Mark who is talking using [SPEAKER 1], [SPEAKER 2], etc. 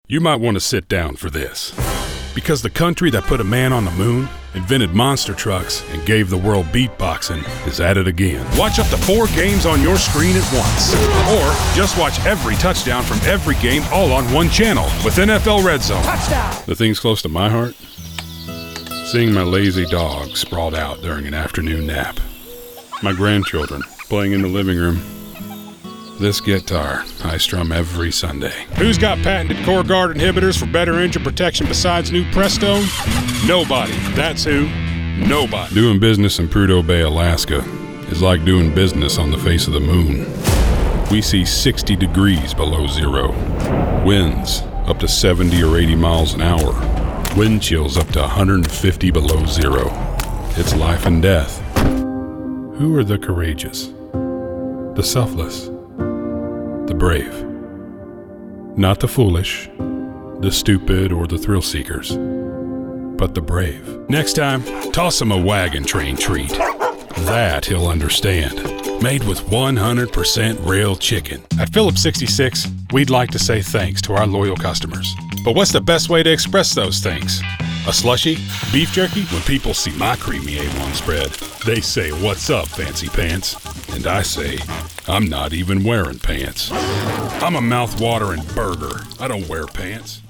[SPEAKER 1] You might want to sit down for this. Because the country that put a man on the moon, invented monster trucks, and gave the world beatboxing is at it again. Watch up to 4 games on your screen at once. Or just watch every touchdown from every game all on one channel with NFL Red Zone.
[SPEAKER 2] Touchdown!
[SPEAKER 1] The things close to my heart? Seeing my lazy dog sprawled out during an afternoon nap. My grandchildren playing in the living room. This guitar I strum every Sunday. Who's got patented core guard inhibitors for better engine protection besides new Presto? Nobody. That's who. Nobody. Doing business in Prudhoe Bay, Alaska is like doing business on the face of the moon. We see 60 degrees below zero. Winds up to 70 or 80 miles an hour. Wind chills up to 150 below zero. It's life and death. Who are the courageous? The selfless? The brave. Not the foolish, the stupid, or the thrill seekers, but the brave. Next time, toss him a wagon train treat. That he'll understand. Made with 100% real chicken. At Phillips 66, we'd like to say thanks to our loyal customers. But what's the best way to express those thanks? A slushie? Beef jerky? When people see my creamy A1 spread, they say, "What's up, fancy pants?" And I say, "I'm not even wearing pants. I'm a mouth-watering burger. I don't wear pants."